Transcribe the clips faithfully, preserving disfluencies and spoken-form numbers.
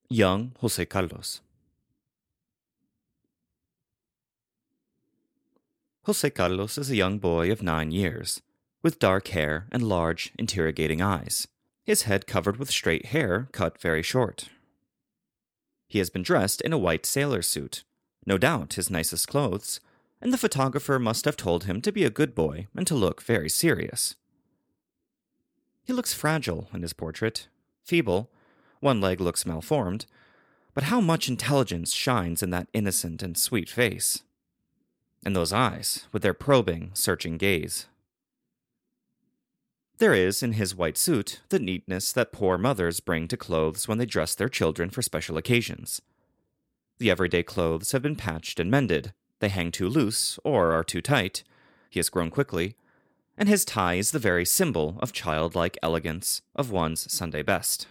Young José Carlos. José Carlos is a young boy of nine years, with dark hair and large, interrogating eyes, his head covered with straight hair cut very short. He has been dressed in a white sailor suit, no doubt his nicest clothes, and the photographer must have told him to be a good boy and to look very serious. He looks fragile in his portrait, feeble, one leg looks malformed, but how much intelligence shines in that innocent and sweet face. And those eyes, with their probing, searching gaze. There is, in his white suit, the neatness that poor mothers bring to clothes when they dress their children for special occasions. The everyday clothes have been patched and mended, they hang too loose or are too tight, he has grown quickly, and his tie is the very symbol of childlike elegance, of one's Sunday best.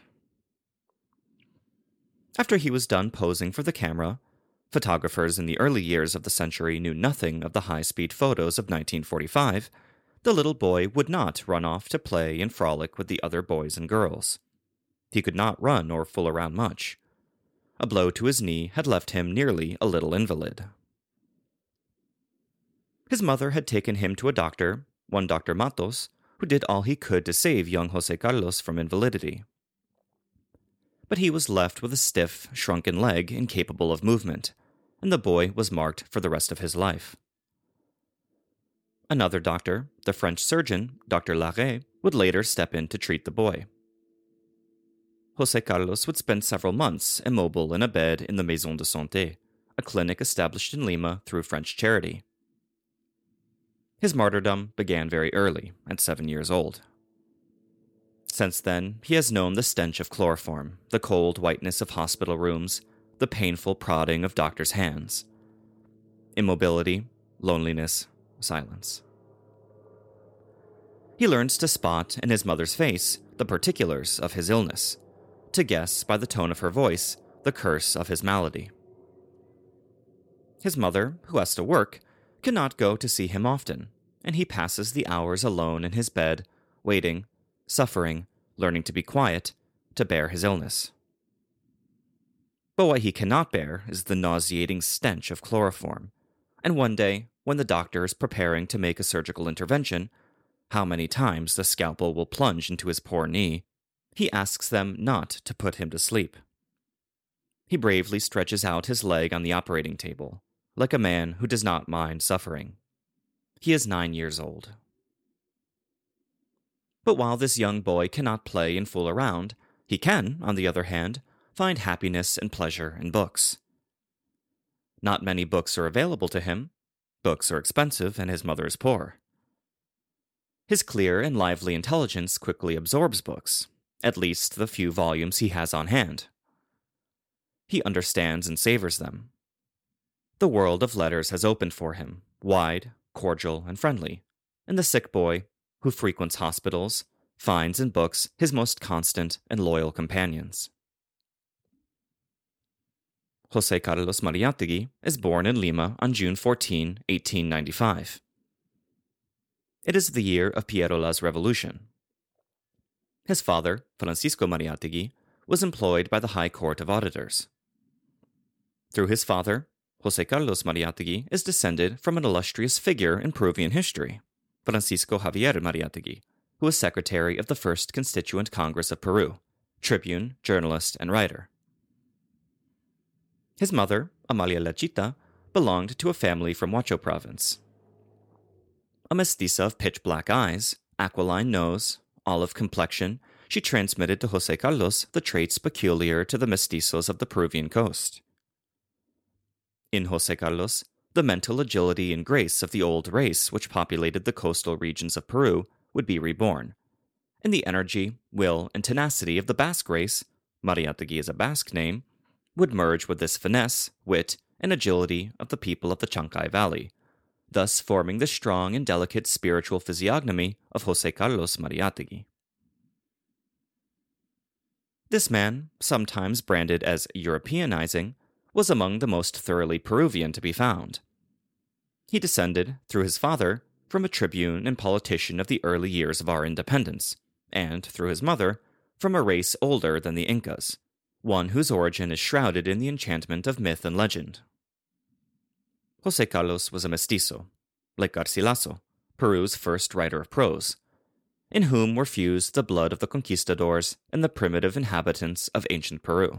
After he was done posing for the camera, photographers in the early years of the century knew nothing of the high-speed photos of nineteen forty-five, the little boy would not run off to play and frolic with the other boys and girls. He could not run or fool around much. A blow to his knee had left him nearly a little invalid. His mother had taken him to a doctor, one Doctor Matos, who did all he could to save young José Carlos from invalidity. But he was left with a stiff, shrunken leg incapable of movement, and the boy was marked for the rest of his life. Another doctor, the French surgeon, Doctor Larrey, would later step in to treat the boy. José Carlos would spend several months immobile in a bed in the Maison de Santé, a clinic established in Lima through French charity. His martyrdom began very early, at seven years old. Since then, he has known the stench of chloroform, the cold whiteness of hospital rooms, the painful prodding of doctors' hands. Immobility, loneliness, silence. He learns to spot in his mother's face the particulars of his illness, to guess by the tone of her voice the curse of his malady. His mother, who has to work, cannot go to see him often, and he passes the hours alone in his bed, waiting, suffering, learning to be quiet, to bear his illness. But what he cannot bear is the nauseating stench of chloroform, and one day, when the doctor is preparing to make a surgical intervention, how many times the scalpel will plunge into his poor knee, he asks them not to put him to sleep. He bravely stretches out his leg on the operating table, like a man who does not mind suffering. He is nine years old. But while this young boy cannot play and fool around, he can, on the other hand, find happiness and pleasure in books. Not many books are available to him. Books are expensive, and his mother is poor. His clear and lively intelligence quickly absorbs books, at least the few volumes he has on hand. He understands and savors them. The world of letters has opened for him, wide, cordial, and friendly, and the sick boy, who frequents hospitals, finds in books his most constant and loyal companions. José Carlos Mariátegui is born in Lima on June fourteenth, eighteen ninety-five. It is the year of Pierrola's revolution. His father, Francisco Mariátegui, was employed by the High Court of Auditors. Through his father, José Carlos Mariátegui is descended from an illustrious figure in Peruvian history, Francisco Javier Mariátegui, who was secretary of the First Constituent Congress of Peru, tribune, journalist, and writer. His mother, Amalia Lechita, belonged to a family from Huacho province. A mestiza of pitch-black eyes, aquiline nose, olive complexion, she transmitted to José Carlos the traits peculiar to the mestizos of the Peruvian coast. In José Carlos, the mental agility and grace of the old race which populated the coastal regions of Peru would be reborn, and the energy, will, and tenacity of the Basque race, Mariátegui is a Basque name, would merge with this finesse, wit, and agility of the people of the Chancay Valley, thus forming the strong and delicate spiritual physiognomy of José Carlos Mariátegui. This man, sometimes branded as Europeanizing, was among the most thoroughly Peruvian to be found. He descended, through his father, from a tribune and politician of the early years of our independence, and, through his mother, from a race older than the Incas, one whose origin is shrouded in the enchantment of myth and legend. José Carlos was a mestizo, like Garcilaso, Peru's first writer of prose, in whom were fused the blood of the conquistadors and the primitive inhabitants of ancient Peru.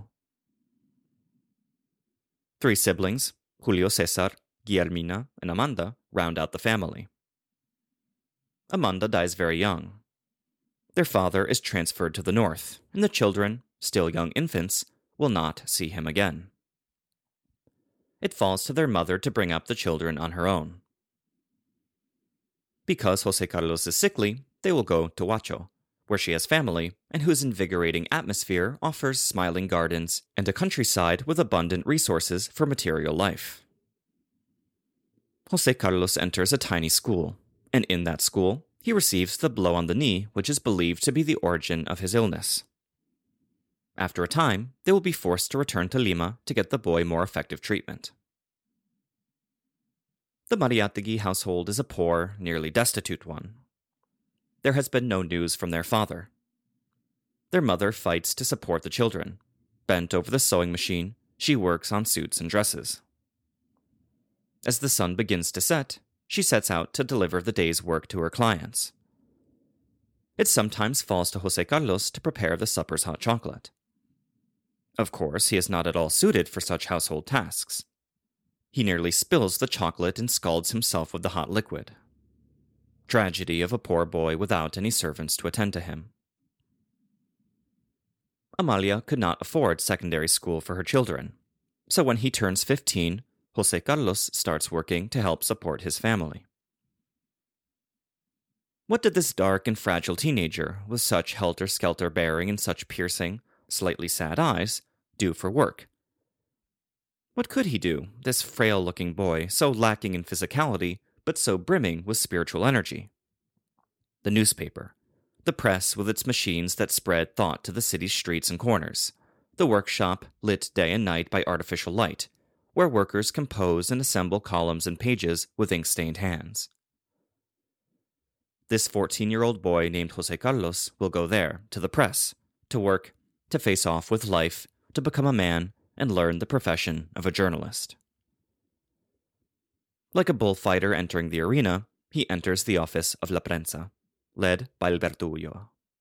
Three siblings, Julio César, Guillermina, and Amanda, round out the family. Amanda dies very young. Their father is transferred to the north, and the children, still young infants, will not see him again. It falls to their mother to bring up the children on her own. Because José Carlos is sickly, they will go to Huacho, where she has family and whose invigorating atmosphere offers smiling gardens and a countryside with abundant resources for material life. José Carlos enters a tiny school, and in that school, he receives the blow on the knee which is believed to be the origin of his illness. After a time, they will be forced to return to Lima to get the boy more effective treatment. The Mariátegui household is a poor, nearly destitute one. There has been no news from their father. Their mother fights to support the children. Bent over the sewing machine, she works on suits and dresses. As the sun begins to set, she sets out to deliver the day's work to her clients. It sometimes falls to José Carlos to prepare the supper's hot chocolate. Of course, he is not at all suited for such household tasks. He nearly spills the chocolate and scalds himself with the hot liquid. Tragedy of a poor boy without any servants to attend to him. Amalia could not afford secondary school for her children, so when he turns fifteen, José Carlos starts working to help support his family. What did this dark and fragile teenager, with such helter-skelter bearing and such piercing, slightly sad eyes, do for work? What could he do, this frail-looking boy, so lacking in physicality, but so brimming with spiritual energy? The newspaper, the press with its machines that spread thought to the city's streets and corners, the workshop lit day and night by artificial light, where workers compose and assemble columns and pages with ink-stained hands. This fourteen-year-old boy named José Carlos will go there, to the press, to work, to face off with life, to become a man, and learn the profession of a journalist. Like a bullfighter entering the arena, he enters the office of La Prensa, led by Alberto Ulloa.